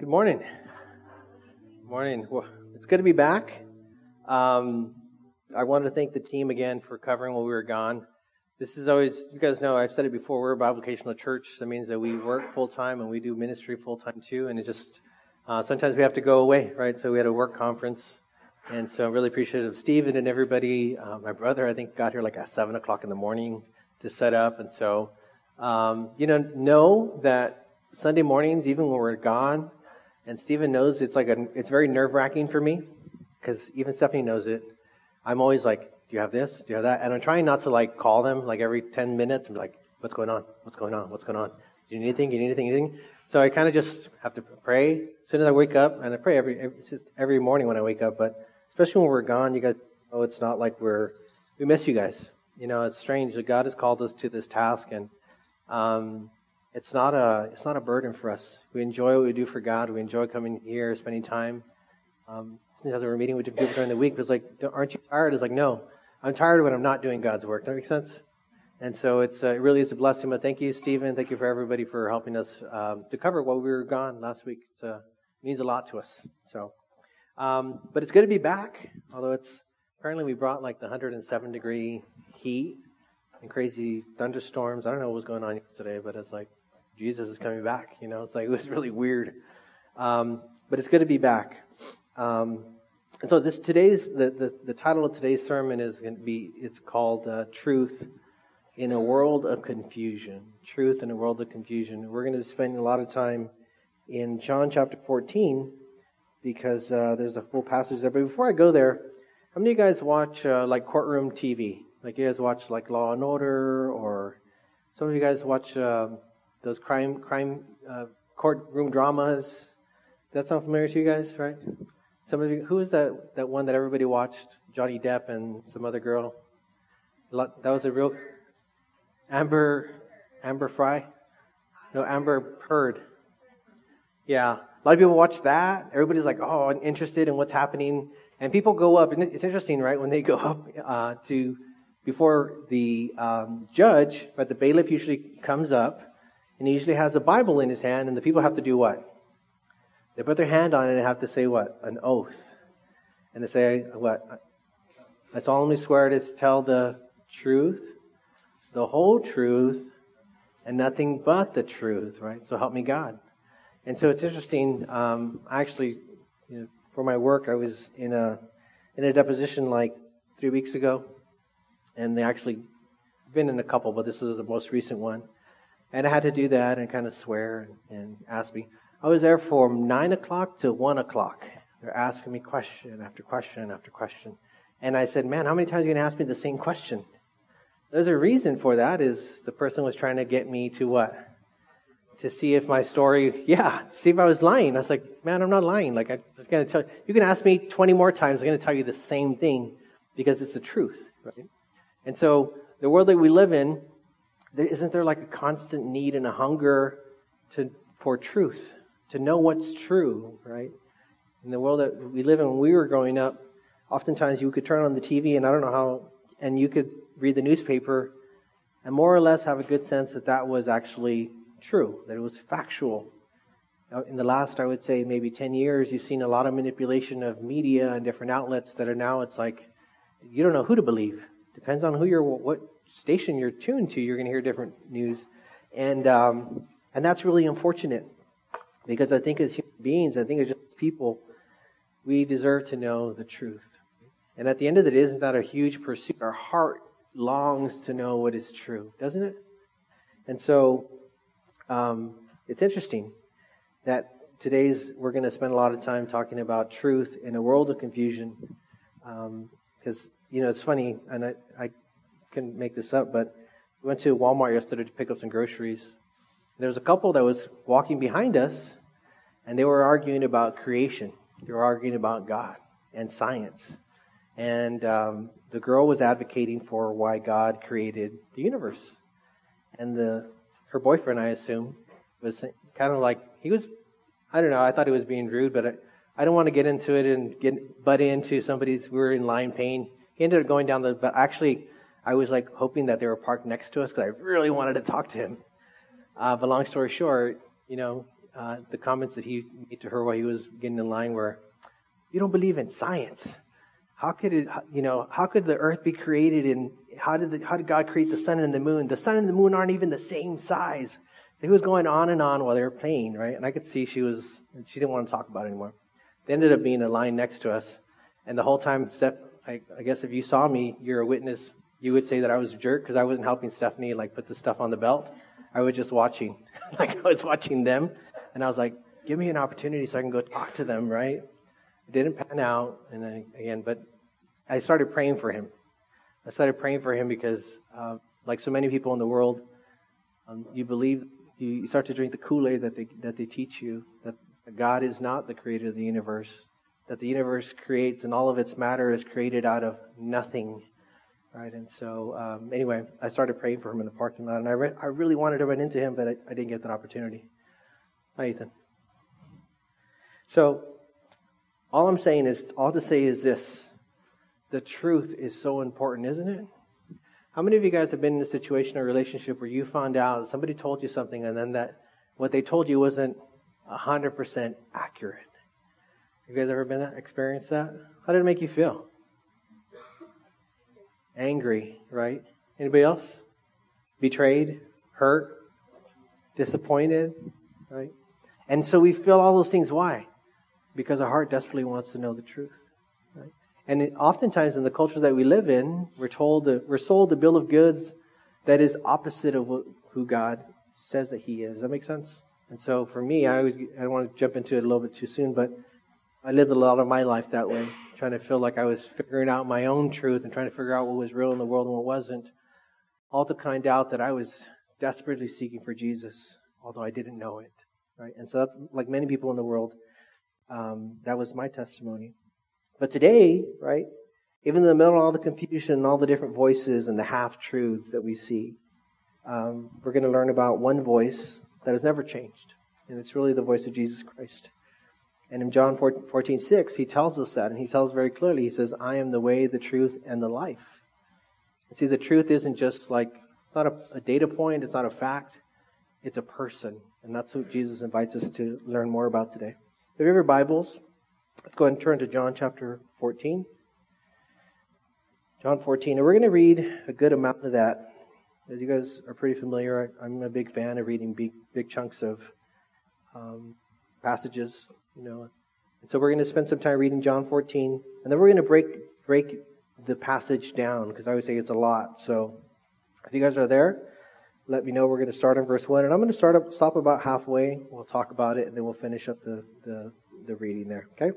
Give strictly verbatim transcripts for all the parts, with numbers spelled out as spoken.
Good morning. Good morning. Well, it's good to be back. Um, I wanted to thank the team again for covering while we were gone. This is always, you guys know, I've said it before, we're a bivocational church. That means that we work full-time and we do ministry full-time too. And it just, uh, sometimes we have to go away, right? So we had a work conference. And so I'm really appreciative of Stephen and everybody. Uh, my brother, I think, got here like at seven o'clock in the morning to set up. And so, um, you know, know that Sunday mornings, even when we're gone, and Stephen knows it's like a, it's very nerve-wracking for me, because even Stephanie knows it. I'm always like, do you have this? Do you have that? And I'm trying not to like call them like every ten minutes. I'm like, what's going on? What's going on? What's going on? Do you need anything? Do you need anything? Anything? So I kind of just have to pray as soon as I wake up, and I pray every every, every morning when I wake up. But especially when we're gone, you guys know it's not like we're we miss you guys. You know, it's strange that God has called us to this task, and um, it's not a it's not a burden for us. We enjoy what we do for God. We enjoy coming here, spending time. Um, as we were meeting with people during the week, it was like, aren't you tired? It's like, no, I'm tired when I'm not doing God's work. Does that make sense? And so it's uh, it really is a blessing. But thank you, Stephen. Thank you for everybody for helping us um, to cover while we were gone last week. It's, uh, it means a lot to us. So, um, but it's good to be back. Although it's apparently we brought like the one hundred seven degree heat and crazy thunderstorms. I don't know what was going on today, but it's like Jesus is coming back. You know, it's like it was really weird. Um, but it's good to be back. Um, and so this today's the, the, the title of today's sermon is going to be it's called uh, Truth in a World of Confusion. Truth in a World of Confusion. We're going to spend a lot of time in John chapter fourteen because uh, there's a full passage there. But before I go there, how many of you guys watch uh, like courtroom T V? Like you guys watch like Law and Order, or some of you guys watch uh, those crime crime uh, courtroom dramas? Does that sound familiar to you guys? Right? Some of you, who is that, that one that everybody watched? Johnny Depp and some other girl. That was a real Amber Amber Fry? No, Amber Heard. Yeah. A lot of people watch that. Everybody's like, oh, I'm interested in what's happening. And people go up, and it's interesting, right? When they go up uh, to before the um, judge, but the bailiff usually comes up, and he usually has a Bible in his hand, and the people have to do what? They put their hand on it and have to say what? An oath. And they say what? I solemnly swear to tell the truth, the whole truth, and nothing but the truth, right? So help me God. And so it's interesting. Um, actually, you know, for my work, I was in a in a deposition like three weeks ago, and they actually been in a couple, but this was the most recent one. And I had to do that and kind of swear and, and ask me. I was there from nine o'clock to one o'clock. They're asking me question after question after question. And I said, man, how many times are you going to ask me the same question? There's a reason for that is the person was trying to get me to what? To see if my story, yeah, see if I was lying. I was like, man, I'm not lying. Like, I'm going to tell you, you can ask me twenty more times. I'm going to tell you the same thing because it's the truth, right? And so the world that we live in, there, isn't there like a constant need and a hunger to for truth? To know what's true, right? In the world that we live in, when we were growing up, oftentimes you could turn on the T V, and I don't know how, and you could read the newspaper, and more or less have a good sense that that was actually true, that it was factual. Now, in the last, I would say, maybe ten years, you've seen a lot of manipulation of media and different outlets that are now, it's like, you don't know who to believe. Depends on who you're, what station you're tuned to, you're going to hear different news. And um, and that's really unfortunate. Because I think as human beings, I think as just people, we deserve to know the truth. And at the end of the day, isn't that a huge pursuit? Our heart longs to know what is true, doesn't it? And so um, it's interesting that today's, we're going to spend a lot of time talking about truth in a world of confusion. Because, um, you know, it's funny, and I, I can make this up, but we went to Walmart yesterday to pick up some groceries. There was a couple that was walking behind us, and they were arguing about creation. They were arguing about God and science. And um, the girl was advocating for why God created the universe. And the her boyfriend, I assume, was kind of like, he was, I don't know, I thought he was being rude, but I, I don't want to get into it and get butt into somebody's, we were in line pain. He ended up going down the, but actually, I was like hoping that they were parked next to us because I really wanted to talk to him. Uh, but long story short, you know, uh, the comments that he made to her while he was getting in line were, "You don't believe in science. How could it, you know, how could the earth be created, and how did the, how did God create the sun and the moon? The sun and the moon aren't even the same size." So he was going on and on while they were playing, right? And I could see she was, she didn't want to talk about it anymore. They ended up being a line next to us. And the whole time, Steph, I, I guess if you saw me, you're a witness, you would say that I was a jerk because I wasn't helping Stephanie like put the stuff on the belt. I was just watching, like I was watching them. And I was like, give me an opportunity so I can go talk to them, right? It didn't pan out, and I, again, but I started praying for him. I started praying for him because, uh, like so many people in the world, um, you believe, you start to drink the Kool-Aid that they that they teach you, that God is not the creator of the universe, that the universe creates and all of its matter is created out of nothing, right? And so, um, anyway, I started praying for him in the parking lot, and I re- I really wanted to run into him, but I, I didn't get that opportunity. Hi, Ethan. So, all I'm saying is, all to say is this. The truth is so important, isn't it? How many of you guys have been in a situation or relationship where you found out that somebody told you something and then that what they told you wasn't one hundred percent accurate? You guys ever been that, experienced that? How did it make you feel? Angry, right? Anybody else? Betrayed? Hurt? Disappointed? Right? And so we feel all those things. Why? Because our heart desperately wants to know the truth. Right? And it, oftentimes in the culture that we live in, we're told that we're sold a bill of goods that is opposite of what, who God says that He is. Does that make sense? And so for me, I always I don't want to jump into it a little bit too soon, but I lived a lot of my life that way, trying to feel like I was figuring out my own truth and trying to figure out what was real in the world and what wasn't. All to find out that I was desperately seeking for Jesus, although I didn't know it. Right? And so that's, like many people in the world, um, that was my testimony. But today, right, even in the middle of all the confusion and all the different voices and the half-truths that we see, um, we're going to learn about one voice that has never changed. And it's really the voice of Jesus Christ. And in John fourteen six, He tells us that. And He tells very clearly, He says, I am the way, the truth, and the life. And see, the truth isn't just like, it's not a, a data point, it's not a fact. It's a person. And that's what Jesus invites us to learn more about today. If you have your Bibles, let's go ahead and turn to John chapter fourteen. John fourteen. And we're going to read a good amount of that. As you guys are pretty familiar, I'm a big fan of reading big, big chunks of um, passages, you know. And so we're going to spend some time reading John fourteen. And then we're going to break break the passage down, because I always say it's a lot. So if you guys are there, let me know. We're going to start on verse one. And I'm going to start up, stop about halfway. We'll talk about it, and then we'll finish up the, the, the reading there. Okay?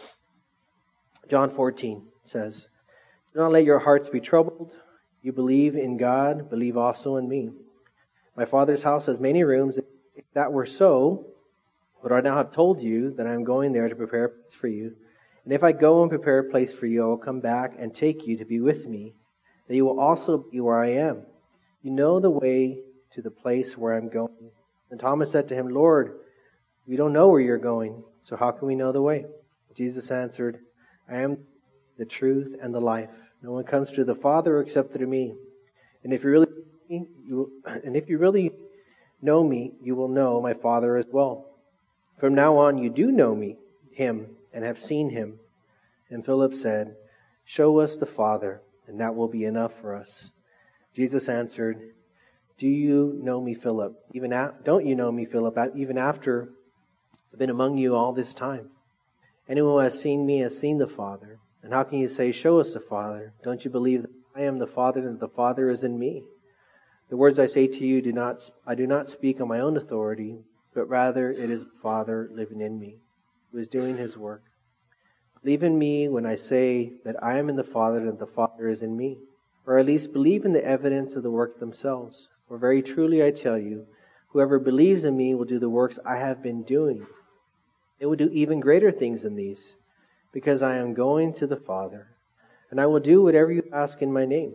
John fourteen says, do not let your hearts be troubled. You believe in God, believe also in me. My Father's house has many rooms. If that were so, but I now have told you that I am going there to prepare a place for you. And if I go and prepare a place for you, I will come back and take you to be with me, that you will also be where I am. You know the way to the place where I'm going. And Thomas said to him, Lord, we don't know where you're going, so how can we know the way? Jesus answered, I am the truth and the life. No one comes to the Father except through me. And if you really, you, and if you really know me, you will know my Father as well. From now on, you do know me, Him, and have seen Him. And Philip said, show us the Father, and that will be enough for us. Jesus answered, do you know me, Philip? Even a- don't you know me, Philip, even after I've been among you all this time? Anyone who has seen me has seen the Father. And how can you say, show us the Father? Don't you believe that I am the Father and that the Father is in me? The words I say to you, do not I do not speak on my own authority, but rather it is the Father living in me, who is doing His work. Believe in me when I say that I am in the Father and that the Father is in me. Or at least believe in the evidence of the work themselves. For very truly I tell you, whoever believes in me will do the works I have been doing. They will do even greater things than these, because I am going to the Father, and I will do whatever you ask in my name,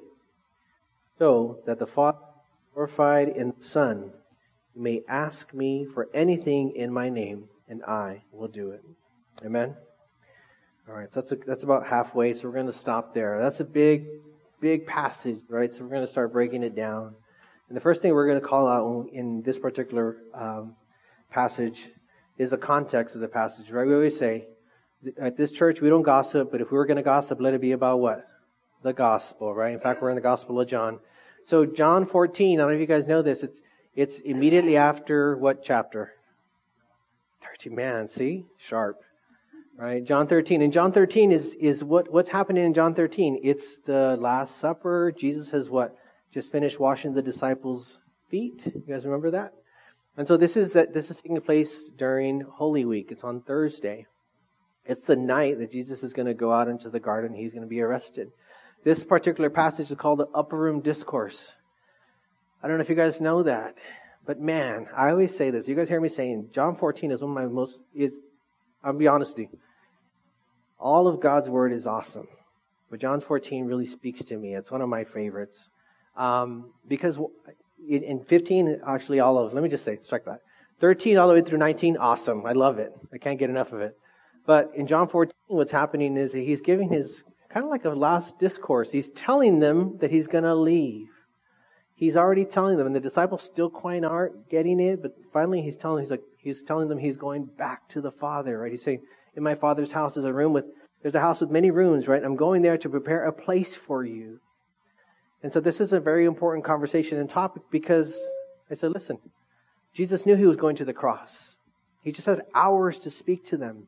so that the Father is glorified in the Son. You may ask me for anything in my name, and I will do it. Amen? All right, so that's, a, that's about halfway, so we're going to stop there. That's a big, big passage, right? So we're going to start breaking it down. And the first thing we're going to call out in this particular um, passage is the context of the passage, right? We always say, at this church, we don't gossip, but if we were going to gossip, let it be about what? The gospel, right? In fact, we're in the Gospel of John. So John fourteen, I don't know if you guys know this, it's it's immediately after what chapter? thirteen, man, see? Sharp. Right? John thirteen. And John thirteen is, is what, what's happening in John thirteen. It's the Last Supper. Jesus has what? Just finished washing the disciples' feet. You guys remember that? And so this is that this is taking place during Holy Week. It's on Thursday. It's the night that Jesus is going to go out into the garden. He's going to be arrested. This particular passage is called the Upper Room Discourse. I don't know if you guys know that, but man, I always say this. You guys hear me saying John fourteen is one of my most, is, I'll be honest with you, all of God's Word is awesome, but John fourteen really speaks to me. It's one of my favorites. Um, because in fifteen, actually all of, let me just say, strike that. thirteen all the way through nineteen, awesome. I love it. I can't get enough of it. But in John fourteen, what's happening is that he's giving his, kind of like a last discourse. He's telling them that he's going to leave. He's already telling them, and the disciples still quite aren't getting it, but finally he's telling, he's like, he's telling them he's going back to the Father, right? He's saying, in my Father's house is a room with, there's a house with many rooms, right? I'm going there to prepare a place for you. And so this is a very important conversation and topic because I said, listen, Jesus knew he was going to the cross. He just had hours to speak to them.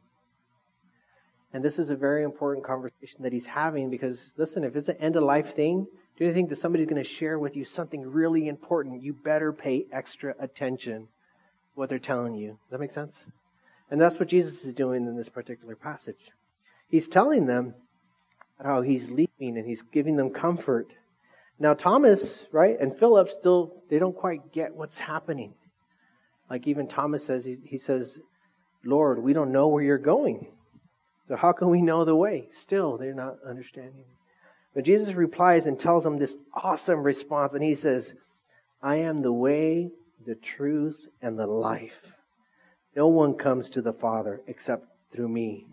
And this is a very important conversation that he's having because, listen, if it's an end-of-life thing, do you think that somebody's going to share with you something really important? You better pay extra attention to what they're telling you. Does that make sense? And that's what Jesus is doing in this particular passage. He's telling them how he's leaving and he's giving them comfort. Now Thomas, right, and Philip still, they don't quite get what's happening. Like even Thomas says, he, he says, Lord, we don't know where you're going. So how can we know the way? Still, they're not understanding. But Jesus replies and tells them this awesome response. And he says, I am the way, the truth, and the life. No one comes to the Father except through me.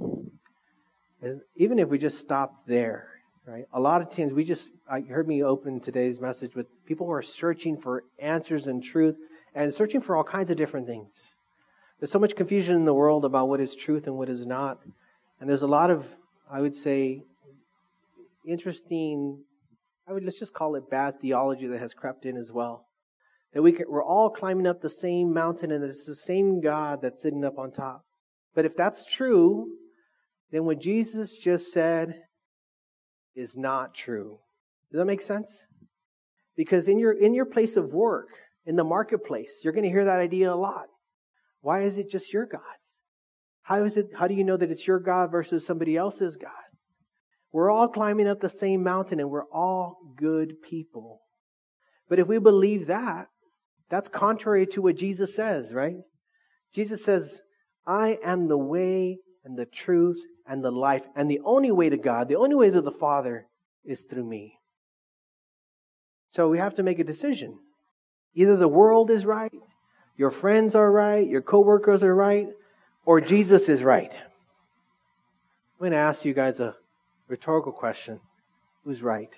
Even if we just stop there, right? A lot of times we just, I heard me open today's message with people who are searching for answers and truth and searching for all kinds of different things. There's so much confusion in the world about what is truth and what is not. And there's a lot of, I would say, interesting, I would let's just call it bad theology that has crept in as well. That we can, we're all climbing up the same mountain and it's the same God that's sitting up on top. But if that's true, then what Jesus just said is not true. Does that make sense? Because in your in your place of work, in the marketplace, you're going to hear that idea a lot. Why is it just your God? How is it? How do you know that it's your God versus somebody else's God? We're all climbing up the same mountain and we're all good people. But if we believe that, that's contrary to what Jesus says, right? Jesus says, I am the way and the truth and the life. And the only way to God, the only way to the Father is through me. So we have to make a decision. Either the world is right, your friends are right, your coworkers are right, or Jesus is right. I'm going to ask you guys a rhetorical question. Who's right?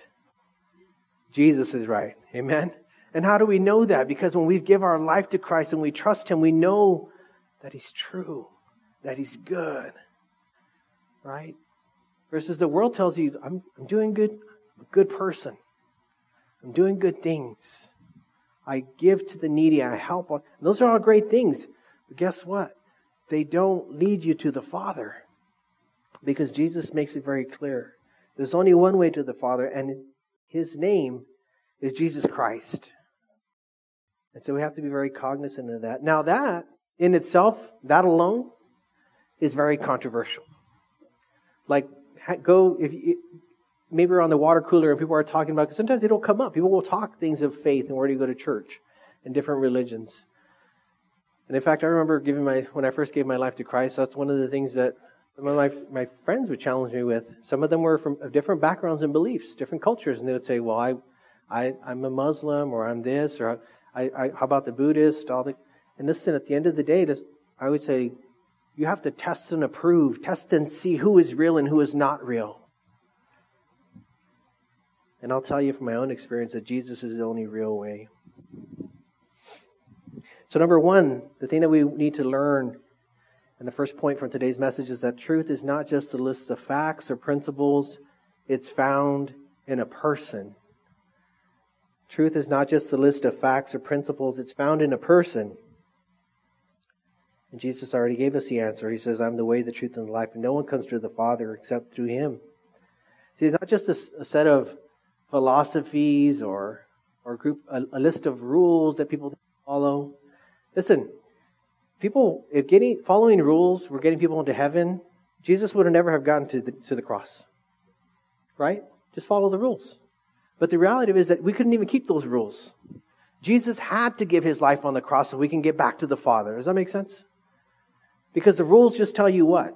Jesus is right. Amen? And how do we know that? Because when we give our life to Christ and we trust Him, we know that He's true, that He's good. Right? Versus the world tells you, I'm, I'm doing good, I'm a good person. I'm doing good things. I give to the needy, I help. Those are all great things. But guess what? They don't lead you to the Father. Because Jesus makes it very clear. There's only one way to the Father, and His name is Jesus Christ. And so we have to be very cognizant of that. Now that, in itself, that alone, is very controversial. Like, go, if you, maybe we're on the water cooler and people are talking about, because sometimes they don't come up. People will talk things of faith and where do you go to church in different religions. And in fact, I remember giving my, when I first gave my life to Christ, that's one of the things that some of my, my friends would challenge me with. Some of them were from different backgrounds and beliefs, different cultures. And they would say, well, I, I, I'm a Muslim, or I'm this, or I, I, how about the Buddhist? All the, and listen, at the end of the day, this, I would say, you have to test and approve, test and see who is real and who is not real. And I'll tell you from my own experience that Jesus is the only real way. So number one, the thing that we need to learn And the first point from today's message is that truth is not just a list of facts or principles. It's found in a person. Truth is not just a list of facts or principles. It's found in a person. And Jesus already gave us the answer. He says, I'm the way, the truth, and the life. And no one comes to the Father except through Him. See, it's not just a, a set of philosophies or or group a, a list of rules that people follow. Listen, people, if getting following rules were getting people into heaven, Jesus would have never have gotten to the, to the cross. Right? Just follow the rules. But the reality is that we couldn't even keep those rules. Jesus had to give His life on the cross so we can get back to the Father. Does that make sense? Because the rules just tell you what?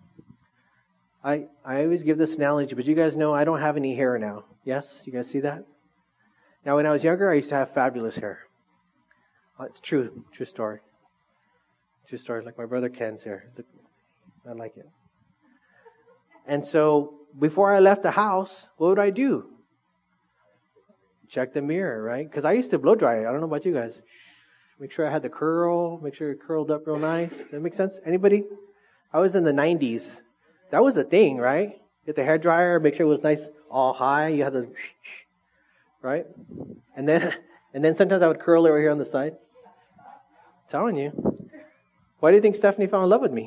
I I always give this analogy, but you guys know I don't have any hair now. Yes? You guys see that? Now, when I was younger, I used to have fabulous hair. Oh, it's true. True story. True story. Like my brother Ken's hair. I like it. And so, before I left the house, what would I do? Check the mirror, right? Because I used to blow dry it. I don't know about you guys. Make sure I had the curl. Make sure it curled up real nice. That make sense? Anybody? I was in the nineties. That was a thing, right? Get the hair dryer. Make sure it was nice, all high. You had to, right? And then, and then sometimes I would curl it right here on the side. I'm telling you. Why do you think Stephanie fell in love with me?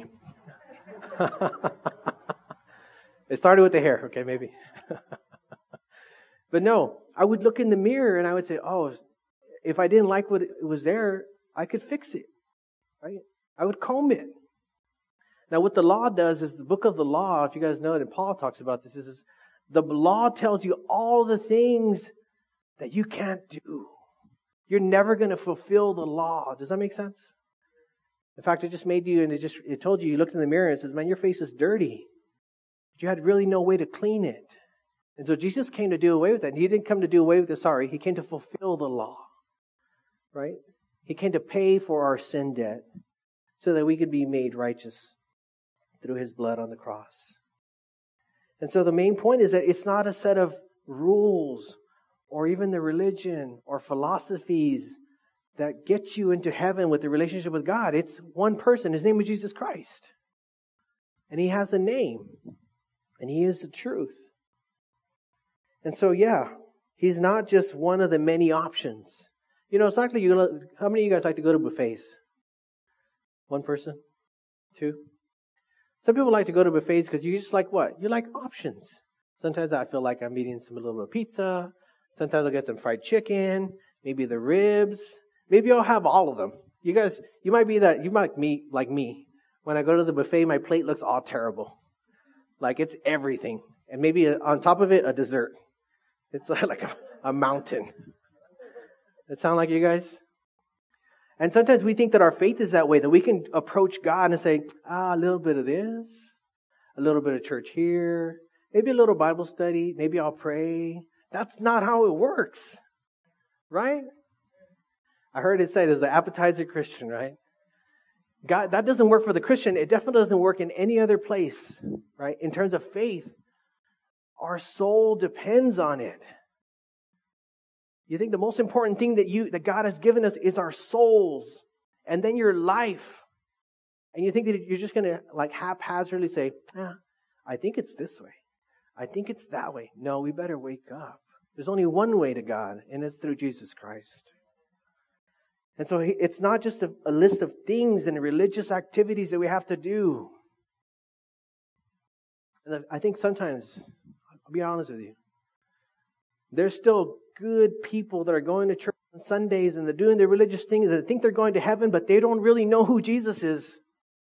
It started with the hair. Okay, maybe. But no, I would look in the mirror and I would say, oh, if I didn't like what was there, I could fix it, right? I would comb it. Now, what the law does is the book of the law, if you guys know it, and Paul talks about this, is, is the law tells you all the things that you can't do. You're never going to fulfill the law. Does that make sense? In fact, it just made you, and it just it told you, you looked in the mirror and it says, man, your face is dirty. But you had really no way to clean it. And so Jesus came to do away with that. And He didn't come to do away with it, sorry. He came to fulfill the law. Right? He came to pay for our sin debt so that we could be made righteous through His blood on the cross. And so the main point is that it's not a set of rules or even the religion or philosophies that get you into heaven with the relationship with God. It's one person. His name is Jesus Christ. And He has a name. And He is the truth. And so, yeah, He's not just one of the many options. You know, it's not like you. How many of you guys like to go to buffets? One person? Two? Some people like to go to buffets because you just like what? You like options. Sometimes I feel like I'm eating some little bit of pizza. Sometimes I'll get some fried chicken. Maybe the ribs. Maybe I'll have all of them. You guys, you might be that. You might me like me. When I go to the buffet, my plate looks all terrible. Like it's everything. And maybe on top of it, a dessert. It's like a, a mountain. That sound like you guys? And sometimes we think that our faith is that way, that we can approach God and say, ah, a little bit of this, a little bit of church here, maybe a little Bible study, maybe I'll pray. That's not how it works, right? I heard it said as the appetizer Christian, right? God, that doesn't work for the Christian. It definitely doesn't work in any other place, right? In terms of faith, our soul depends on it. You think the most important thing that you that God has given us is our souls and then your life. And you think that you're just going to like haphazardly say, ah, I think it's this way. I think it's that way. No, we better wake up. There's only one way to God, and it's through Jesus Christ. And so it's not just a, a list of things and religious activities that we have to do. And I think sometimes, I'll be honest with you, there's still good people that are going to church on Sundays and they're doing their religious things. They think they're going to heaven, but they don't really know who Jesus is.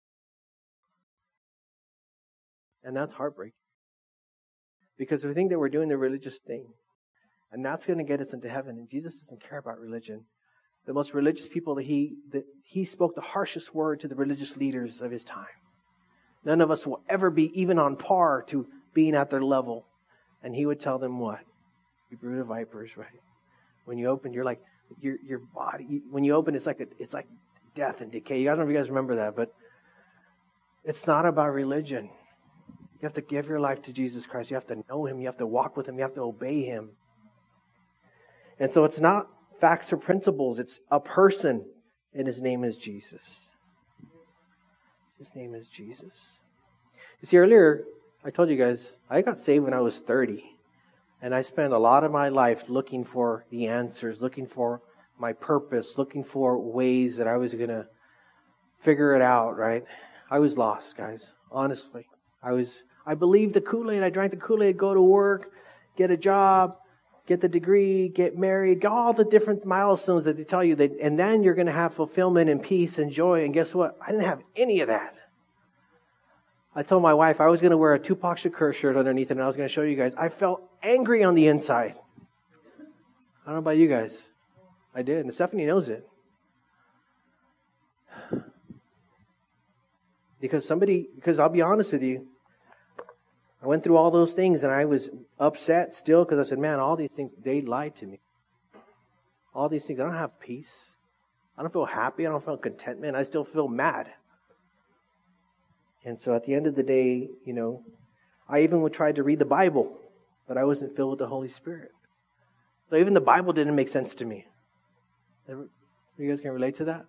And that's heartbreaking. Because we think that we're doing the religious thing. And that's going to get us into heaven. And Jesus doesn't care about religion. The most religious people that he, that he spoke the harshest word to the religious leaders of His time. None of us will ever be even on par to being at their level. And He would tell them what? You brood of vipers, right? When you open, you're like, your your body, when you open, it's like a, it's like death and decay. I don't know if you guys remember that, but it's not about religion. You have to give your life to Jesus Christ. You have to know Him. You have to walk with Him. You have to obey Him. And so it's not facts or principles. It's a person, and His name is Jesus. His name is Jesus. You see, earlier, I told you guys, I got saved when I was thirty. And I spent a lot of my life looking for the answers, looking for my purpose, looking for ways that I was going to figure it out, right? I was lost, guys. Honestly. I was, I believed the Kool-Aid. I drank the Kool-Aid, go to work, get a job, get the degree, get married, get all the different milestones that they tell you. That, and then you're going to have fulfillment and peace and joy. And guess what? I didn't have any of that. I told my wife I was going to wear a Tupac Shakur shirt underneath it, and I was going to show you guys. I felt angry on the inside. I don't know about you guys. I did, and Stephanie knows it. Because somebody, because I'll be honest with you, I went through all those things, and I was upset still because I said, man, all these things, they lied to me. All these things, I don't have peace. I don't feel happy. I don't feel contentment. I still feel mad. And so at the end of the day, you know, I even would try to read the Bible, but I wasn't filled with the Holy Spirit. So even the Bible didn't make sense to me. You guys can relate to that?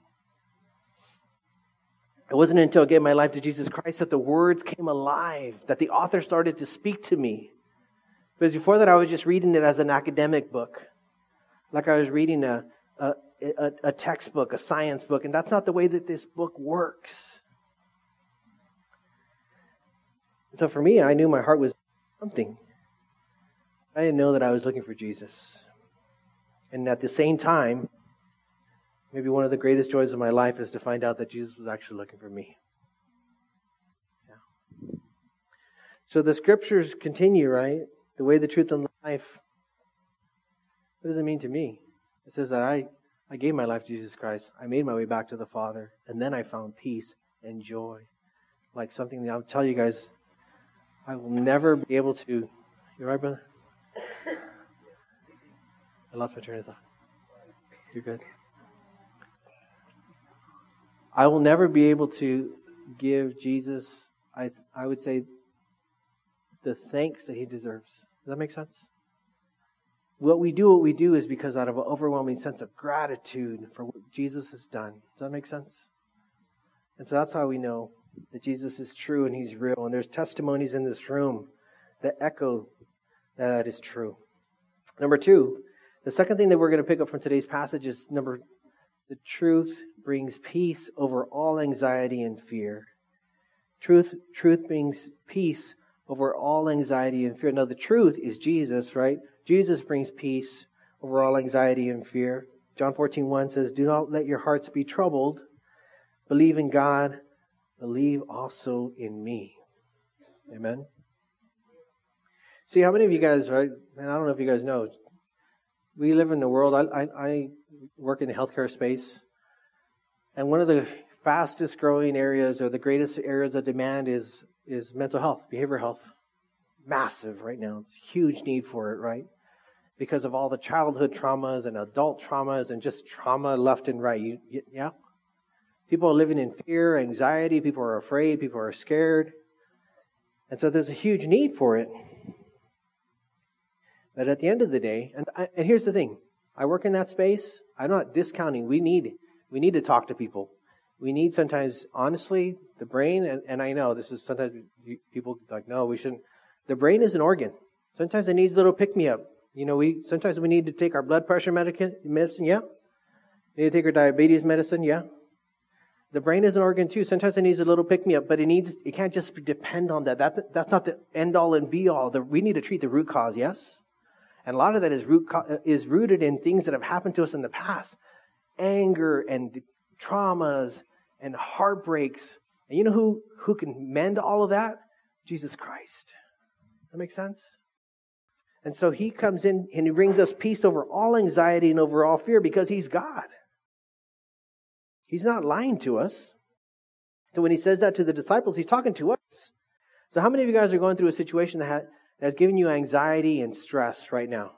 It wasn't until I gave my life to Jesus Christ that the words came alive, that the author started to speak to me. Because before that, I was just reading it as an academic book. Like I was reading a, a, a, a textbook, a science book. And that's not the way that this book works. So for me, I knew my heart was something. I didn't know that I was looking for Jesus. And at the same time, maybe one of the greatest joys of my life is to find out that Jesus was actually looking for me. Yeah. So the scriptures continue, right? The way, the truth, and the life. What does it mean to me? It says that I, I gave my life to Jesus Christ. I made my way back to the Father. And then I found peace and joy. Like something that I'll tell you guys, I will never be able to... You all right, brother? I lost my train of thought. You're good? I will never be able to give Jesus, I I would say, the thanks that He deserves. Does that make sense? What we do, what we do is because out of an overwhelming sense of gratitude for what Jesus has done. Does that make sense? And so that's how we know that Jesus is true and He's real. And there's testimonies in this room that echo that that is true. Number two, the second thing that we're going to pick up from today's passage is number, the truth brings peace over all anxiety and fear. Truth, truth brings peace over all anxiety and fear. Now the truth is Jesus, right? Jesus brings peace over all anxiety and fear. John fourteen one says, do not let your hearts be troubled. Believe in God. Believe also in me. Amen. See, how many of you guys, right? And I don't know if you guys know, we live in the world, I, I, I work in the healthcare space, and one of the fastest growing areas or the greatest areas of demand is, is mental health, behavioral health. Massive right now. It's a huge need for it, right? Because of all the childhood traumas and adult traumas and just trauma left and right. You, you, yeah? People are living in fear, anxiety. People are afraid. People are scared. And so there's a huge need for it. But at the end of the day, and, I, and here's the thing. I work in that space. I'm not discounting. We need we need to talk to people. We need sometimes, honestly, the brain, and, and I know this is sometimes people like, no, we shouldn't. The brain is an organ. Sometimes it needs a little pick-me-up. You know, we sometimes we need to take our blood pressure medica- medicine, yeah. We need to take our diabetes medicine, yeah. The brain is an organ too. Sometimes it needs a little pick-me-up, but it needs it can't just depend on that. That that's not the end-all and be-all. The, we need to treat the root cause, yes. And a lot of that is root is rooted in things that have happened to us in the past. Anger and traumas and heartbreaks. And you know who, who can mend all of that? Jesus Christ. That makes sense? And so He comes in and He brings us peace over all anxiety and over all fear because He's God. He's not lying to us. So when He says that to the disciples, He's talking to us. So how many of you guys are going through a situation that has That's giving you anxiety and stress right now?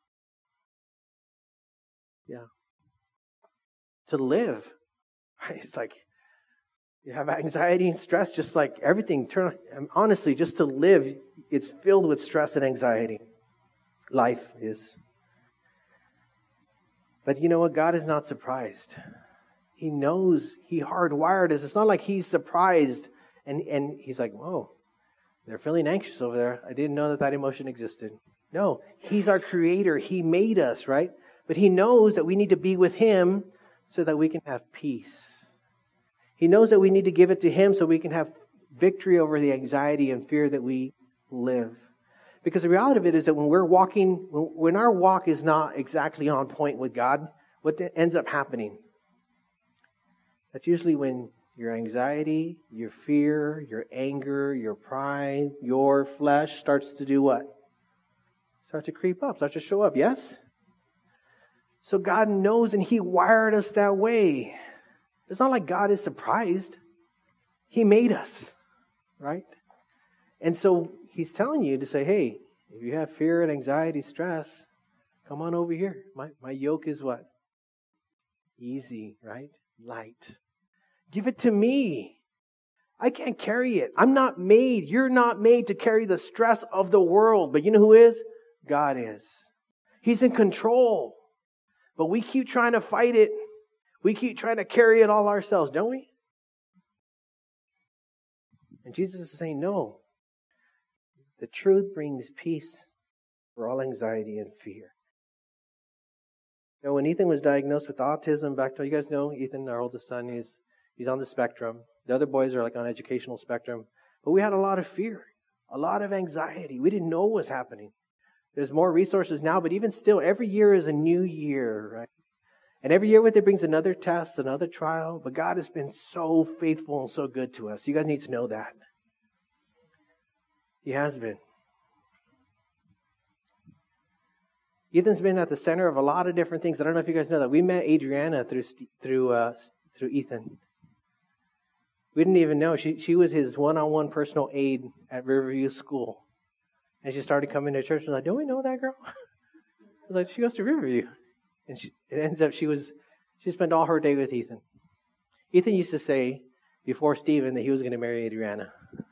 Yeah. To live. Right? It's like you have anxiety and stress, just like everything. Turn honestly, just to live, it's filled with stress and anxiety. Life is. But you know what? God is not surprised. He knows. He hardwired us. It's not like he's surprised and, and he's like, whoa, they're feeling anxious over there. I didn't know that that emotion existed. No, he's our creator. He made us, right? But he knows that we need to be with him so that we can have peace. He knows that we need to give it to him so we can have victory over the anxiety and fear that we live. Because the reality of it is that when we're walking, when our walk is not exactly on point with God, what ends up happening? That's usually when your anxiety, your fear, your anger, your pride, your flesh starts to do what? Starts to creep up, starts to show up, yes? So God knows and he wired us that way. It's not like God is surprised. He made us, right? And so he's telling you to say, hey, if you have fear and anxiety, stress, come on over here. My, my yoke is what? Easy, right? Light. Give it to me. I can't carry it. I'm not made. You're not made to carry the stress of the world. But you know who is? God is. He's in control. But we keep trying to fight it. We keep trying to carry it all ourselves, don't we? And Jesus is saying, no. The truth brings peace for all anxiety and fear. You know, when Ethan was diagnosed with autism back to, you guys know Ethan, our oldest son, he's he's on the spectrum. The other boys are like on educational spectrum. But we had a lot of fear, a lot of anxiety. We didn't know what was happening. There's more resources now, but even still, every year is a new year, right? And every year with it brings another test, another trial. But God has been so faithful and so good to us. You guys need to know that. He has been. Ethan's been at the center of a lot of different things. I don't know if you guys know that. We met Adriana through through uh, through Ethan. We didn't even know. She she was his one-on-one personal aide at Riverview School. And she started coming to church and was like, don't we know that girl? I was like, she goes to Riverview. And she, it ends up she was she spent all her day with Ethan. Ethan used to say before Stephen that he was going to marry Adriana.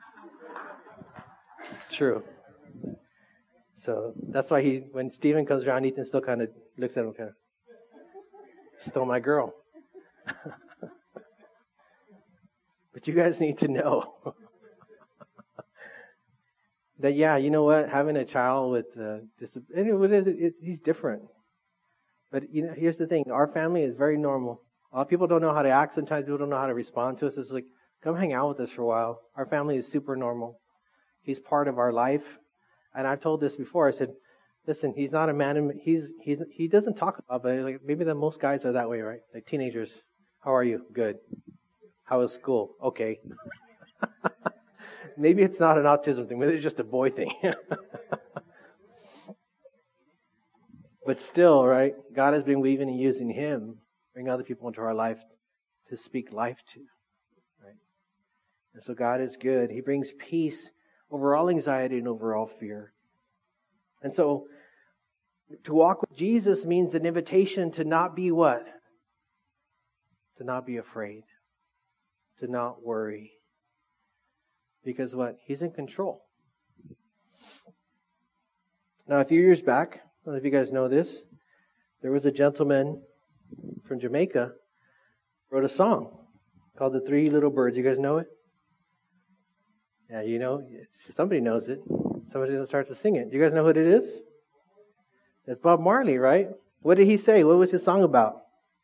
It's true. So that's why he, when Stephen comes around, Ethan still kind of looks at him, kind of, stole my girl. But you guys need to know that, yeah, you know what? Having a child with uh, disability, what is it? It's, he's different. But you know, here's the thing: our family is very normal. A lot of people don't know how to act. Sometimes people don't know how to respond to us. It's like, come hang out with us for a while. Our family is super normal. He's part of our life. And I've told this before. I said, listen, he's not a man. He's he's he doesn't talk about, but like maybe that most guys are that way, right? Like teenagers. How are you? Good. How was school? Okay. Maybe it's not an autism thing. Maybe it's just a boy thing. But still, right? God has been weaving and using him, bring other people into our life to speak life to, right? And so God is good. He brings peace over all anxiety and over all fear. And so to walk with Jesus means an invitation to not be what? To not be afraid. To not worry. Because what? He's in control. Now, a few years back, I don't know if you guys know this, there was a gentleman from Jamaica wrote a song called The Three Little Birds. You guys know it? Yeah, you know, somebody knows it. Somebody starts to sing it. Do you guys know what it is? It's Bob Marley, right? What did he say? What was his song about?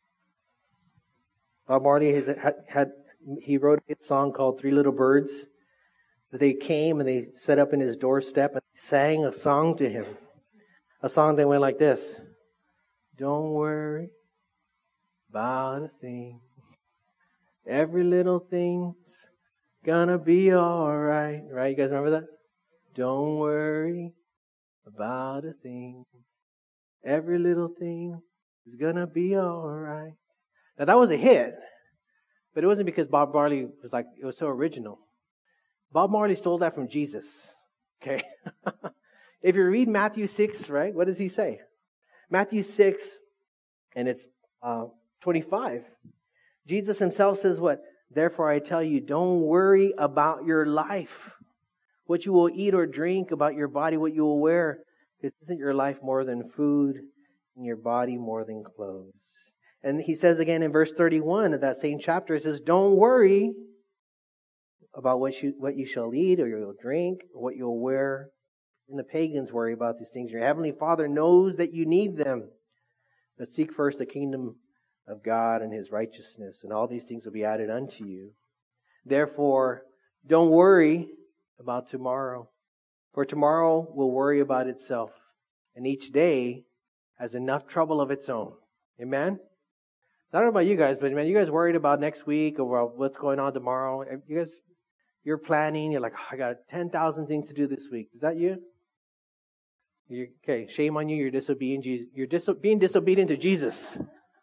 Bob Marley has, had, had he wrote a hit song called Three Little Birds. That they came and they set up in his doorstep and sang a song to him. A song that went like this. Don't worry about a thing. Every little thing's gonna be alright. Right? You guys remember that? Don't worry about a thing. Every little thing is gonna be alright. Now that was a hit. But it wasn't because Bob Marley was like, it was so original. Bob Marley stole that from Jesus. Okay? If you read Matthew six, right, what does he say? Matthew six, and it's uh, twenty-five. Jesus himself says what? Therefore I tell you, don't worry about your life. What you will eat or drink, about your body, what you will wear. Because isn't your life more than food, and your body more than clothes? And he says again in verse thirty-one of that same chapter, it says, don't worry about what you, what you shall eat or you'll drink, or what you'll wear. And the pagans worry about these things. Your heavenly Father knows that you need them. But seek first the kingdom of God and His righteousness, and all these things will be added unto you. Therefore, don't worry about tomorrow, for tomorrow will worry about itself, and each day has enough trouble of its own. Amen? I don't know about you guys, but man, you guys worried about next week or what's going on tomorrow? You guys, you're planning. You're like, oh, I got ten thousand things to do this week. Is that you? You're, okay, shame on you. You're disobedient. You're diso- being disobedient to Jesus.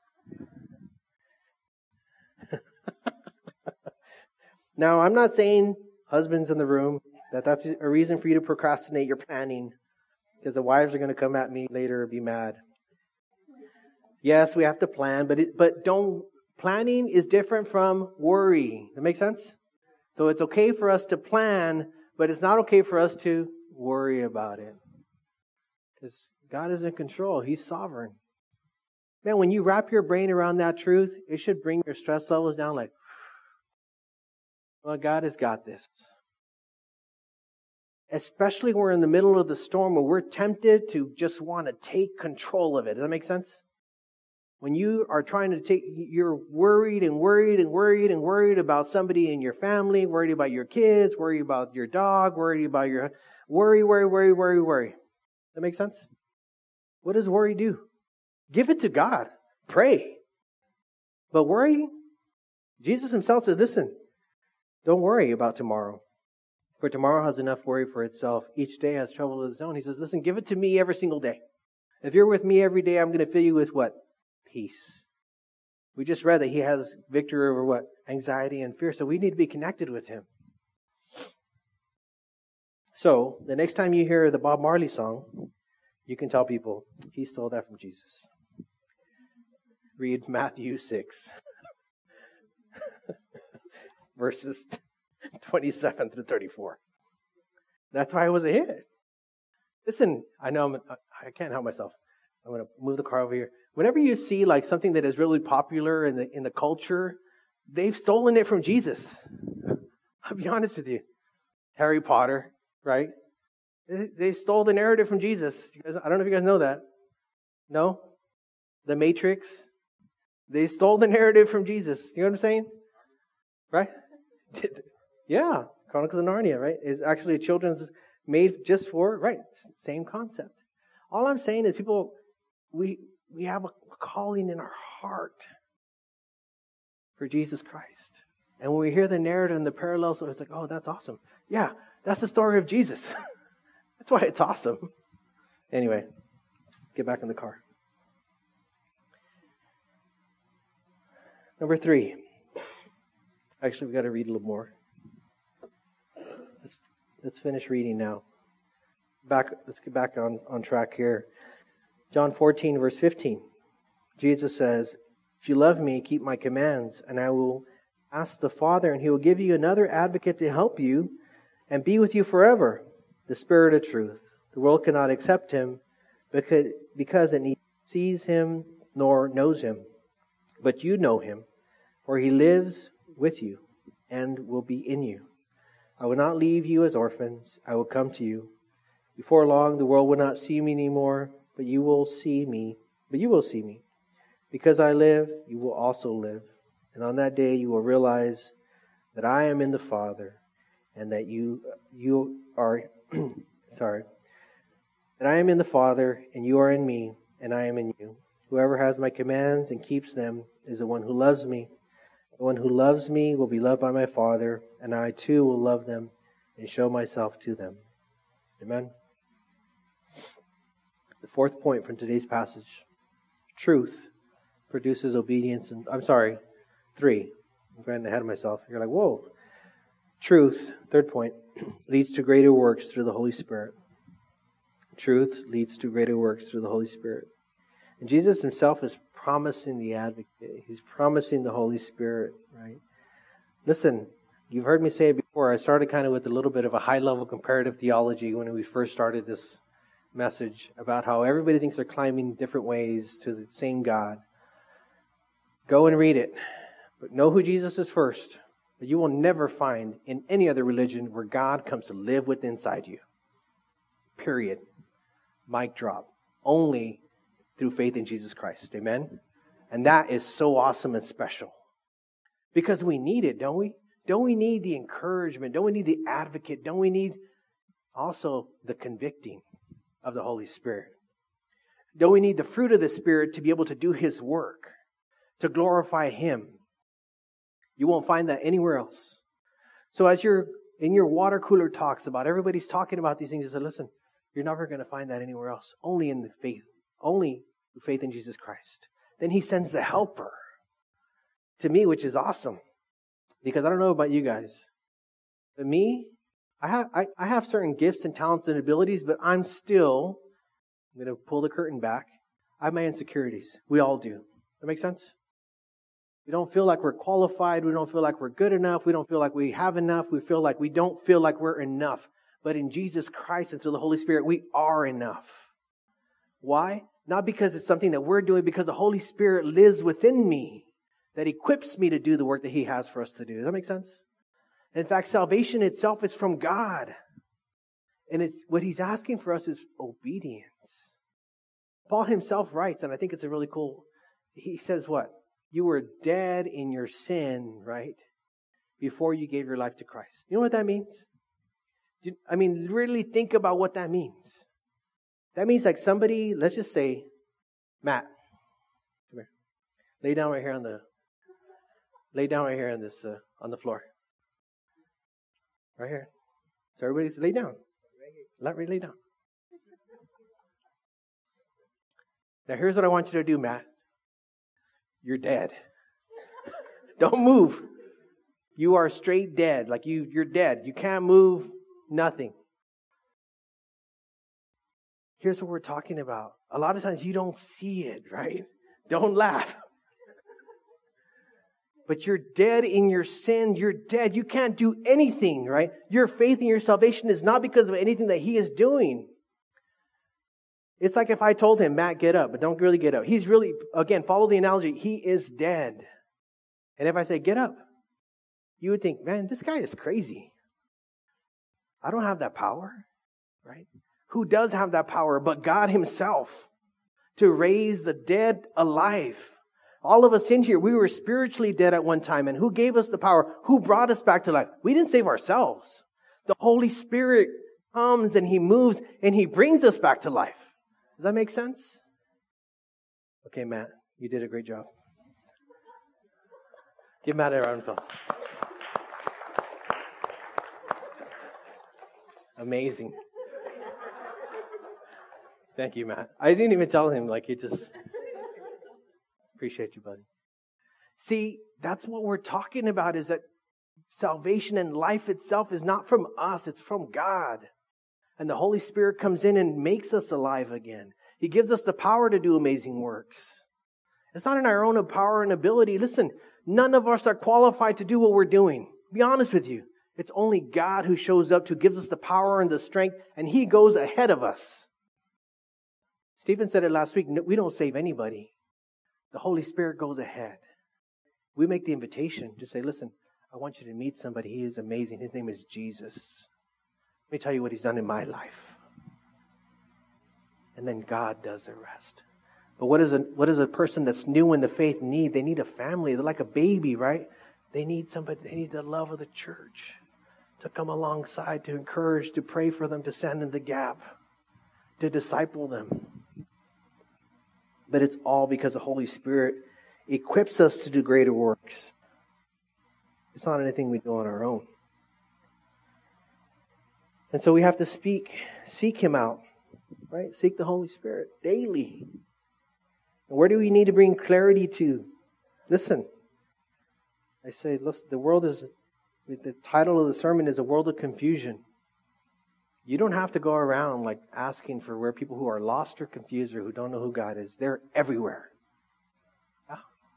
Now, I'm not saying, husbands in the room, that that's a reason for you to procrastinate your planning, because the wives are going to come at me later and be mad. Yes, we have to plan, but it, but don't. Planning is different from worry. That makes sense? So it's okay for us to plan, but it's not okay for us to worry about it, because God is in control. He's sovereign. Man, when you wrap your brain around that truth, it should bring your stress levels down like, well, God has got this. Especially when we're in the middle of the storm, where we're tempted to just want to take control of it. Does that make sense? When you are trying to take, you're worried and worried and worried and worried about somebody in your family, worried about your kids, worried about your dog, worried about your, worry, worry, worry, worry, worry. That make sense? What does worry do? Give it to God. Pray. But worry, Jesus Himself says, listen, don't worry about tomorrow. For tomorrow has enough worry for itself. Each day has trouble of its own. He says, listen, give it to me every single day. If you're with me every day, I'm going to fill you with what? Peace. We just read that He has victory over what? Anxiety and fear. So we need to be connected with Him. So the next time you hear the Bob Marley song, you can tell people, he stole that from Jesus. Read Matthew six. Verses twenty-seven through thirty-four. That's why it was a hit. Listen, I know I'm, I can't help myself. I'm going to move the car over here. Whenever you see like something that is really popular in the in the culture, they've stolen it from Jesus. I'll be honest with you. Harry Potter, right? They, they stole the narrative from Jesus. You guys, I don't know if you guys know that. No? The Matrix. They stole the narrative from Jesus. You know what I'm saying? Right? Yeah. Chronicles of Narnia, right? Is actually a children's made just for, right, same concept. All I'm saying is people, we we have a calling in our heart for Jesus Christ. And when we hear the narrative and the parallels, so it's like, oh, that's awesome. Yeah, that's the story of Jesus. That's why it's awesome. Anyway, get back in the car. Number three. Actually, we've got to read a little more. Let's, let's finish reading now. Back, let's get back on, on track here. John fourteen, verse fifteen. Jesus says, if you love me, keep my commands, and I will ask the Father, and He will give you another advocate to help you and be with you forever, the Spirit of truth. The world cannot accept Him because, because it neither sees Him nor knows Him. But you know Him, for He lives with you and will be in you. I will not leave you as orphans. I will come to you. Before long, the world will not see me anymore, but you will see me. But you will see me. Because I live, you will also live. And on that day, you will realize that I am in the Father, and that you you are sorry. That I am in the Father, and you are in me, and I am in you. Whoever has my commands and keeps them is the one who loves me. The one who loves me will be loved by my Father, and I too will love them and show myself to them. Amen. The fourth point from today's passage. Truth produces obedience. And I'm sorry, three. I'm getting ahead of myself. You're like, whoa. Truth, third point, leads to greater works through the Holy Spirit. Truth leads to greater works through the Holy Spirit. And Jesus Himself is promising the advocate. He's promising the Holy Spirit, right? Listen, you've heard me say it before. I started kind of with a little bit of a high-level comparative theology when we first started this message about how everybody thinks they're climbing different ways to the same God. Go and read it. But know who Jesus is first. But you will never find in any other religion where God comes to live within inside you. Period. Mic drop. Only through faith in Jesus Christ. Amen? And that is so awesome and special. Because we need it, don't we? Don't we need the encouragement? Don't we need the advocate? Don't we need also the convicting of the Holy Spirit? Don't we need the fruit of the Spirit to be able to do His work, to glorify Him? You won't find that anywhere else. So as you're in your water cooler talks about, everybody's talking about these things, you say, listen, you're never going to find that anywhere else. Only in the faith. Only through faith in Jesus Christ. Then He sends the helper to me, which is awesome. Because I don't know about you guys. But me, I have I, I have certain gifts and talents and abilities, but I'm still, I'm going to pull the curtain back. I have my insecurities. We all do. That make sense? We don't feel like we're qualified. We don't feel like we're good enough. We don't feel like we have enough. We feel like we don't feel like we're enough. But in Jesus Christ and through the Holy Spirit, we are enough. Why? Not because it's something that we're doing, because the Holy Spirit lives within me, that equips me to do the work that He has for us to do. Does that make sense? In fact, salvation itself is from God. And it's, what He's asking for us is obedience. Paul himself writes, and I think it's a really cool, he says what? You were dead in your sin, right? Before you gave your life to Christ. You know what that means? I mean, really think about what that means. That means like somebody, let's just say, Matt, come here. Lay down right here on the, lay down right here on this, uh, on the floor. Right here. So everybody's, lay down. Let me lay down. Now here's what I want you to do, Matt. You're dead. Don't move. You are straight dead. Like you, you're dead. You can't move. Nothing. Here's what we're talking about. A lot of times you don't see it, right? Don't laugh. But you're dead in your sin. You're dead. You can't do anything, right? Your faith in your salvation is not because of anything that He is doing. It's like if I told him, Matt, get up, but don't really get up. He's really, again, follow the analogy. He is dead. And if I say, get up, you would think, man, this guy is crazy. I don't have that power, right? Who does have that power but God Himself to raise the dead alive? All of us in here, we were spiritually dead at one time. And who gave us the power? Who brought us back to life? We didn't save ourselves. The Holy Spirit comes and He moves and He brings us back to life. Does that make sense? Okay, Matt, you did a great job. Give Matt a round of applause. Amazing. Thank you, Matt. I didn't even tell him, like, he just... Appreciate you, buddy. See, that's what we're talking about, is that salvation and life itself is not from us, it's from God. And the Holy Spirit comes in and makes us alive again. He gives us the power to do amazing works. It's not in our own power and ability. Listen, none of us are qualified to do what we're doing. Be honest with you. It's only God who shows up, who gives us the power and the strength, and He goes ahead of us. Stephen said it last week, we don't save anybody. The Holy Spirit goes ahead. We make the invitation to say, listen, I want you to meet somebody. He is amazing. His name is Jesus. Let me tell you what He's done in my life. And then God does the rest. But what is a what does a person that's new in the faith need? They need a family. They're like a baby, right? They need somebody, they need the love of the church to come alongside, to encourage, to pray for them, to stand in the gap, to disciple them. But it's all because the Holy Spirit equips us to do greater works. It's not anything we do on our own. And so we have to speak, seek Him out, right? Seek the Holy Spirit daily. And where do we need to bring clarity to? Listen, I say, listen, the world is, the title of the sermon is A World of Confusion. You don't have to go around like asking for where people who are lost or confused or who don't know who God is. They're everywhere. Yeah.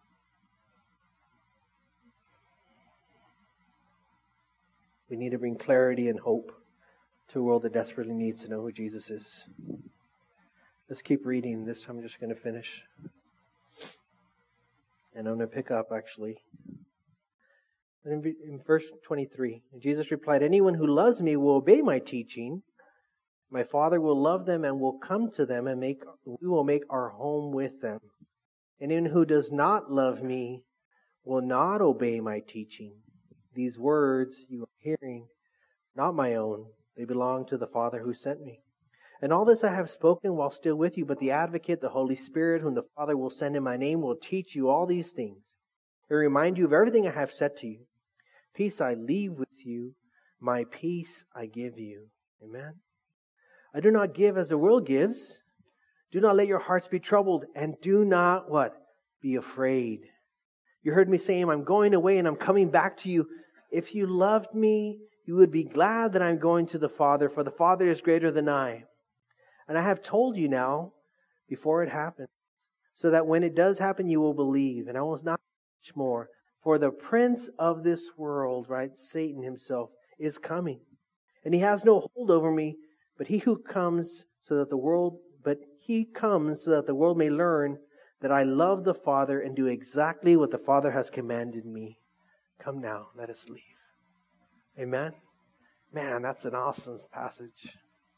We need to bring clarity and hope to a world that desperately needs to know who Jesus is. Let's keep reading. This I'm just going to finish. And I'm going to pick up, actually, in, in verse twenty-three. And Jesus replied, anyone who loves me will obey my teaching. My Father will love them and will come to them, and make we will make our home with them. Anyone who does not love me will not obey my teaching. These words you are hearing, not my own. They belong to the Father who sent me. And all this I have spoken while still with you, but the Advocate, the Holy Spirit, whom the Father will send in my name, will teach you all these things, and remind you of everything I have said to you. Peace I leave with you, my peace I give you. Amen. I do not give as the world gives. Do not let your hearts be troubled, and do not, what? Be afraid. You heard me saying, I'm going away and I'm coming back to you. If you loved me, you would be glad that I'm going to the Father, for the Father is greater than I. And I have told you now, before it happens, so that when it does happen, you will believe. And I will not much more. For the prince of this world, right, Satan himself, is coming. And he has no hold over me, but he who comes so that the world, but he comes so that the world may learn that I love the Father and do exactly what the Father has commanded me. Come now, let us leave. Amen? Man, that's an awesome passage.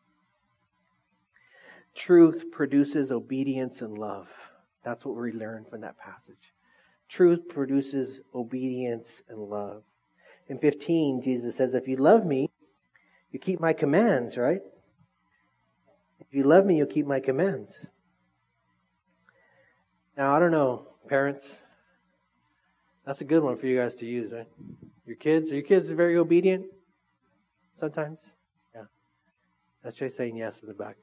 Truth produces obedience and love. That's what we learn from that passage. Truth produces obedience and love. In fifteen, Jesus says, if you love me, you keep my commands, right? If you love me, you'll keep my commands. Now, I don't know, parents. That's a good one for you guys to use, right? Your kids, are your kids very obedient? Sometimes? Yeah. That's Jay saying yes in the back.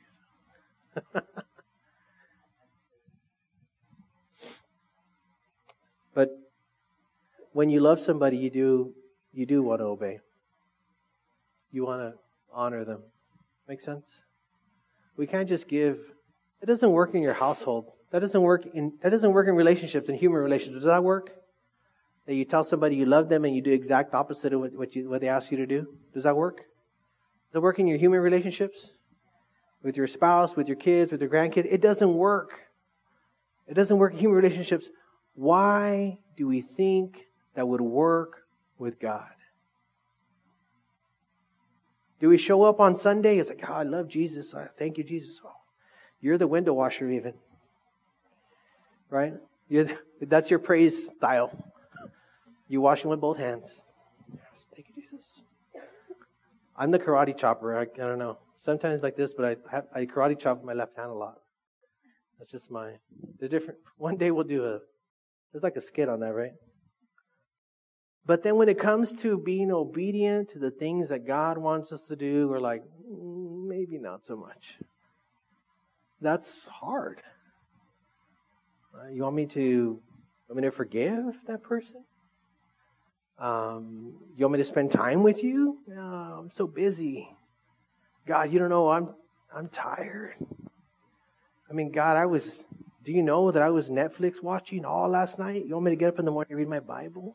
But when you love somebody, you do you do want to obey. You want to honor them. Make sense? We can't just give. It doesn't work in your household. That doesn't work in that doesn't work in relationships, in human relationships. Does that work? That you tell somebody you love them and you do exact opposite of what, what you what they ask you to do? Does that work? Does that work in your human relationships? With your spouse, with your kids, with your grandkids? It doesn't work. It doesn't work in human relationships. Why do we think that would work with God? Do we show up on Sunday? It's like, oh, I love Jesus. I thank you, Jesus. Oh, you're the window washer even. Right? You're the, that's your praise style. You wash them with both hands. Yes, thank you, Jesus. I'm the karate chopper. I, I don't know. Sometimes like this, but I have, I karate chop with my left hand a lot. That's just my... They're different. One day we'll do a... There's like a skit on that, right? But then when it comes to being obedient to the things that God wants us to do, we're like, mm, maybe not so much. That's hard. Uh, you want me to... You want me to forgive that person? Um, you want me to spend time with you? No, I'm so busy. God, you don't know, I'm I'm tired. I mean, God, I was, do you know that I was Netflix watching all last night? You want me to get up in the morning and read my Bible?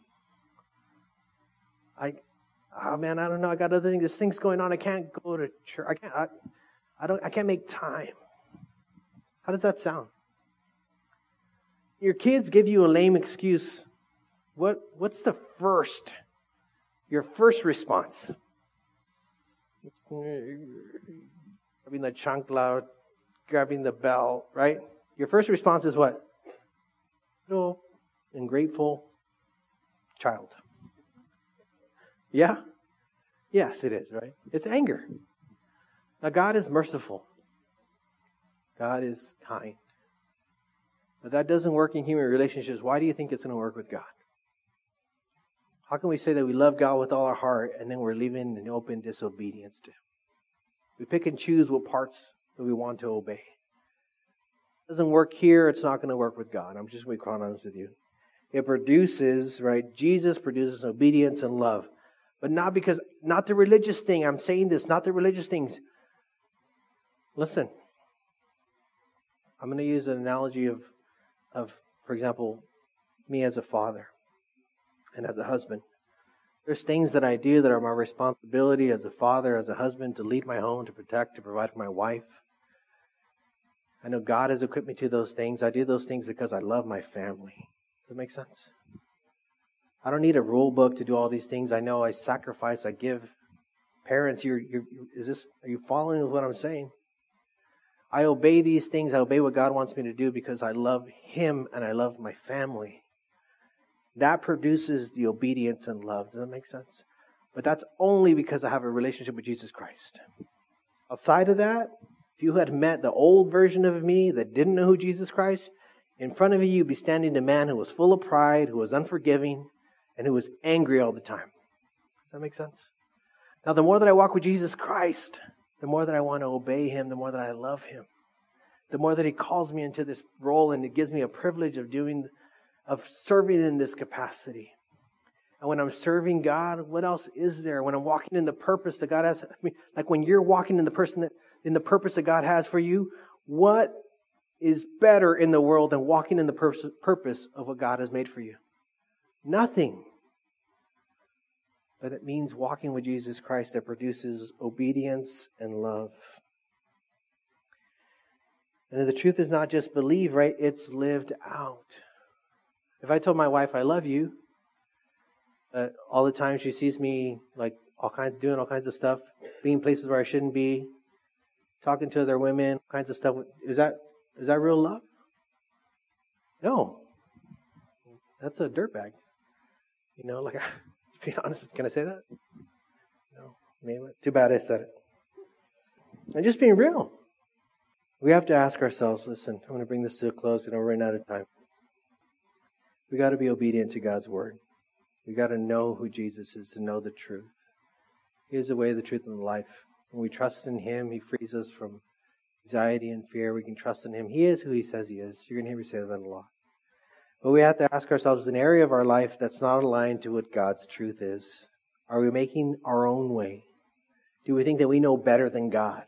I, oh man, I don't know. I got other things. There's things going on. I can't go to church. I can't, I, I don't, I can't make time. How does that sound? Your kids give you a lame excuse. What, what's the first, your first response? Grabbing the chancla, grabbing the bell, right? Your first response is what? Little ungrateful child. Yeah? Yes, it is, right? It's anger. Now, God is merciful. God is kind. But that doesn't work in human relationships. Why do you think it's going to work with God? How can we say that we love God with all our heart and then we're living in open disobedience to Him? We pick and choose what parts that we want to obey. It doesn't work here, it's not going to work with God. I'm just going to be quite honest with you. It produces, right? Jesus produces obedience and love. But not because, not the religious thing. I'm saying this, not the religious things. Listen. I'm going to use an analogy of, of, for example, me as a father and as a husband. There's things that I do that are my responsibility as a father, as a husband, to lead my home, to protect, to provide for my wife. I know God has equipped me to those things. I do those things because I love my family. Does that make sense? I don't need a rule book to do all these things. I know I sacrifice, I give. Parents, you're, you're, is this, are you following with what I'm saying? I obey these things. I obey what God wants me to do because I love Him and I love my family. That produces the obedience and love. Does that make sense? But that's only because I have a relationship with Jesus Christ. Outside of that, if you had met the old version of me that didn't know who Jesus Christ, in front of you, you'd be standing a man who was full of pride, who was unforgiving, and who was angry all the time. Does that make sense? Now, the more that I walk with Jesus Christ, the more that I want to obey Him, the more that I love Him, the more that He calls me into this role and it gives me a privilege of doing, of serving in this capacity. And when I'm serving God, what else is there? When I'm walking in the purpose that God has, I mean, like when you're walking in the person that, in the purpose that God has for you, what is better in the world than walking in the pur- purpose of what God has made for you? Nothing. But it means walking with Jesus Christ that produces obedience and love. And the truth is not just believe, right? It's lived out. If I told my wife I love you, uh, all the time she sees me like all kinds, doing all kinds of stuff, being places where I shouldn't be, talking to other women, all kinds of stuff. Is that is that real love? No. That's a dirtbag. You know, like, to be honest, can I say that? No. Maybe. Too bad I said it. And just being real. We have to ask ourselves, listen, I'm going to bring this to a close because we're running out of time. We got to be obedient to God's word. We got to know who Jesus is, to know the truth. He is the way, the truth, and the life. When we trust in Him, He frees us from anxiety and fear. We can trust in Him. He is who He says He is. You're going to hear me say that a lot. But we have to ask ourselves, an area of our life that's not aligned to what God's truth is. Are we making our own way? Do we think that we know better than God?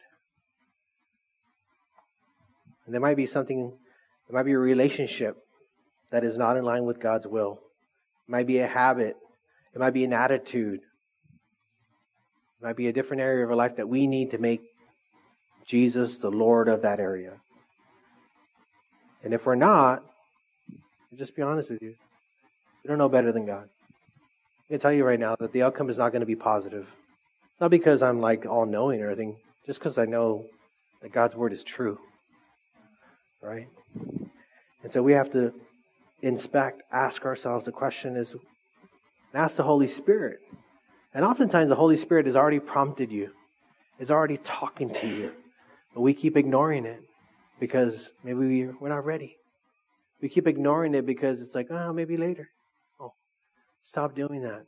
And there might be something, there might be a relationship that is not in line with God's will. It might be a habit. It might be an attitude. It might be a different area of our life that we need to make Jesus the Lord of that area. And if we're not, I'll just be honest with you, we don't know better than God. I can tell you right now that the outcome is not going to be positive. Not because I'm like all-knowing or anything, just because I know that God's word is true. Right? And so we have to inspect, ask ourselves, the question is, ask the Holy Spirit. And oftentimes the Holy Spirit has already prompted you, is already talking to you, but we keep ignoring it because maybe we, we're not ready. We keep ignoring it because it's like, oh, maybe later. Oh, stop doing that.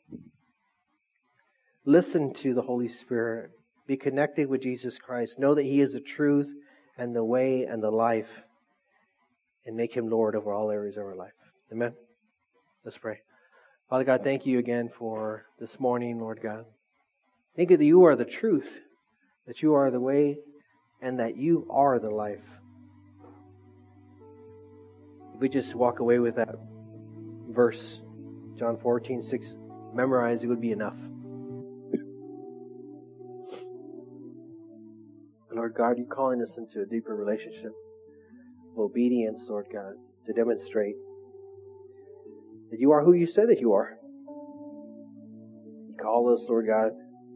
Listen to the Holy Spirit. Be connected with Jesus Christ. Know that He is the truth and the way and the life. And make Him Lord over all areas of our life. Amen? Let's pray. Father God, thank You again for this morning, Lord God. Thank You that You are the truth, that You are the way, and that You are the life. If we just walk away with that verse, John fourteen six, memorize, it would be enough. Lord God, You're calling us into a deeper relationship of obedience, Lord God, to demonstrate that You are who You said that You are. You call us, Lord God,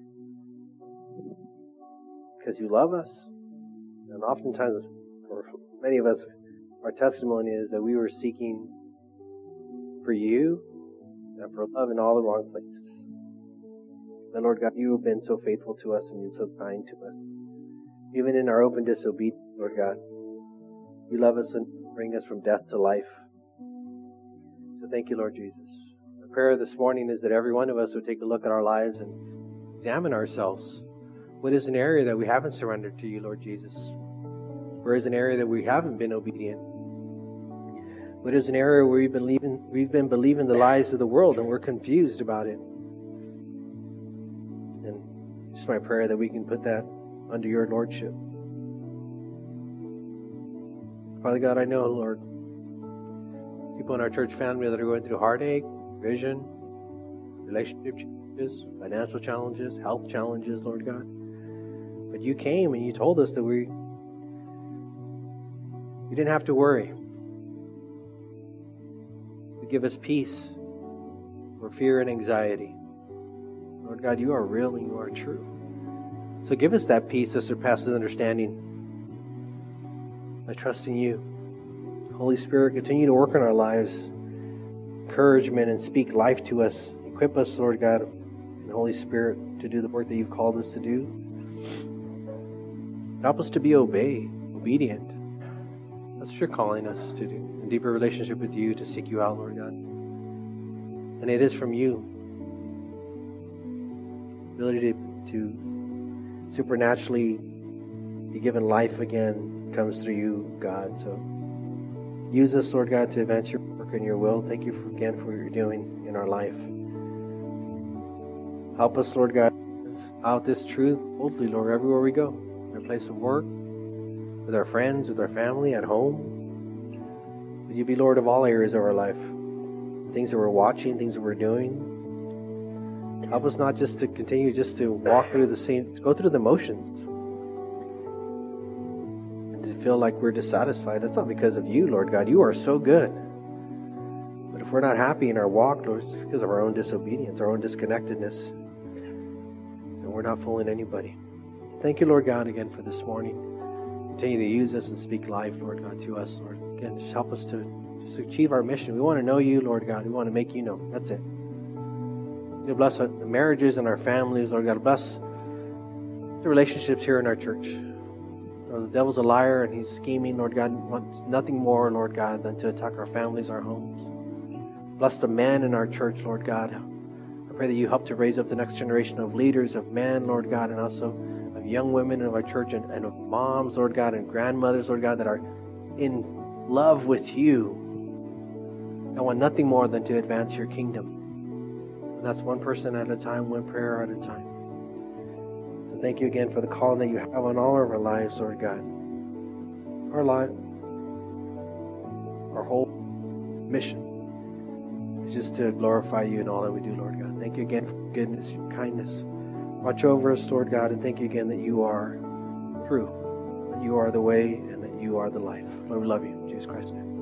because You love us. And oftentimes, for many of us, our testimony is that we were seeking for You and for love in all the wrong places. But Lord God, You have been so faithful to us and You're so kind to us. Even in our open disobedience, Lord God, You love us and bring us from death to life. So thank You, Lord Jesus. Our prayer this morning is that every one of us would take a look at our lives and examine ourselves. What is an area that we haven't surrendered to You, Lord Jesus? Where is an area that we haven't been obedient? What is an area where we've been, leaving, we've been believing the lies of the world and we're confused about it? And it's my prayer that we can put that under Your Lordship. Father God, I know, Lord, people in our church family that are going through heartache, vision, relationship challenges, financial challenges, health challenges, Lord God. But You came and You told us that we, we didn't have to worry. We but give us peace for fear and anxiety. Lord God, you are real and you are true. So give us that peace that surpasses understanding by trusting you. Holy Spirit, continue to work in our lives. Encouragement and speak life to us. Equip us, Lord God, and Holy Spirit, to do the work that you've called us to do. Help us to be obey, obedient. That's what you're calling us to do. A deeper relationship with you, to seek you out, Lord God. And it is from you. Ability to, to supernaturally be given life again comes through you, God. So use us, Lord God, to advance your work and your will. Thank you for, again for what you're doing in our life. Help us, Lord God, out this truth boldly, Lord, everywhere we go. In our place of work, with our friends, with our family, at home. Would you be Lord of all areas of our life? Things that we're watching, things that we're doing. Help us not just to continue just to walk through the same, go through the motions. And to feel like we're dissatisfied. That's not because of you, Lord God. You are so good. But if we're not happy in our walk, Lord, it's because of our own disobedience, our own disconnectedness. And we're not fooling anybody. Thank you, Lord God, again for this morning. Continue to use us and speak life, Lord God, to us, Lord. Again, just help us to just achieve our mission. We want to know you, Lord God. We want to make you known. That's it. You bless the marriages and our families, Lord God. Bless the relationships here in our church. Lord, the devil's a liar and he's scheming, Lord God, wants nothing more, Lord God, than to attack our families, our homes. Bless the men in our church, Lord God. I pray that you help to raise up the next generation of leaders, of men, Lord God, and also of young women in our church and, and of moms, Lord God, and grandmothers, Lord God, that are in love with you. I want nothing more than to advance your kingdom. And that's one person at a time, one prayer at a time. So thank you again for the call that you have on all of our lives, Lord God. Our life, our whole mission is just to glorify you in all that we do, Lord God. Thank you again for goodness, your kindness. Watch over us, Lord God, and thank you again that you are true, that you are the way, and that you are the life. Lord, we love you. In Jesus Christ's name.